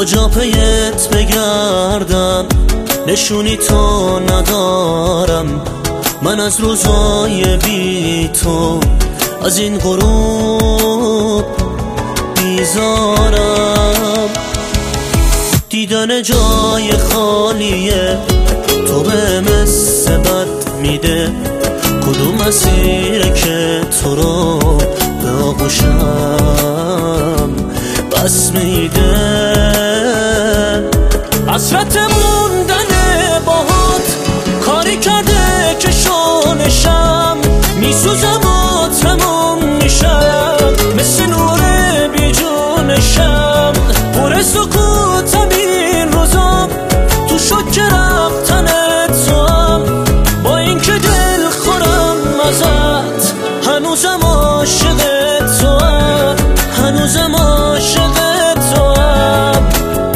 کجا پیت بگردم، نشونی تو ندارم. من از روزای بی تو از این غروب بیزارم. دیدن جای خالیه تو به مثل بد میده. کدوم مسیره که تو رو به آغوشم بس میده. حسرت موندن باهات کاری کرده که شونشم میسوزم و تموم میشم. مثل نور بی جونشم پر سکوتم این روزم. تو شک رفتن توام با این که دل خورم ازت. هنوزم عاشق توام، هنوزم عاشق توام.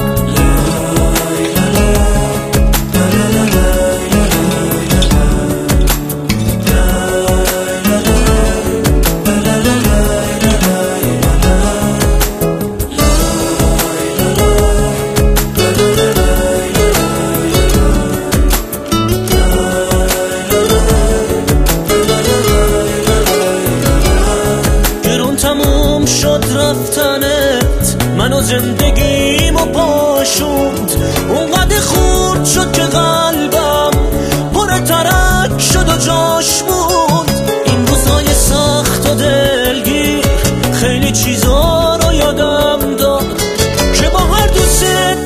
تموم شد رفتنت، منو زندگیمو پاشوند. اونقدر خورد شد که قلبم پر ترک شد و جاش موند. این روزای سخت و دلگیر خیلی چیزا رو یادم داد که با هر دوست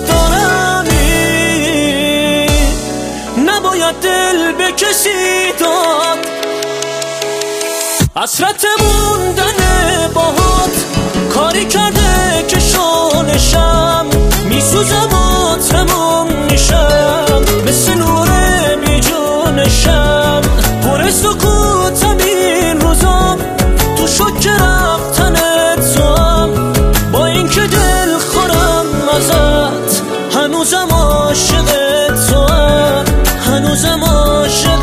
دارمی نباید دل به کسی داد. حسرت موندن باهات کاری کرده که شونشم میسوزم و تموم میشم. مثل نور بی جونشم پر سکوتم این روزم. تو شک رفتن توام با این که دل خورم ازت. هنوزم عاشق توام، هنوزم عاشق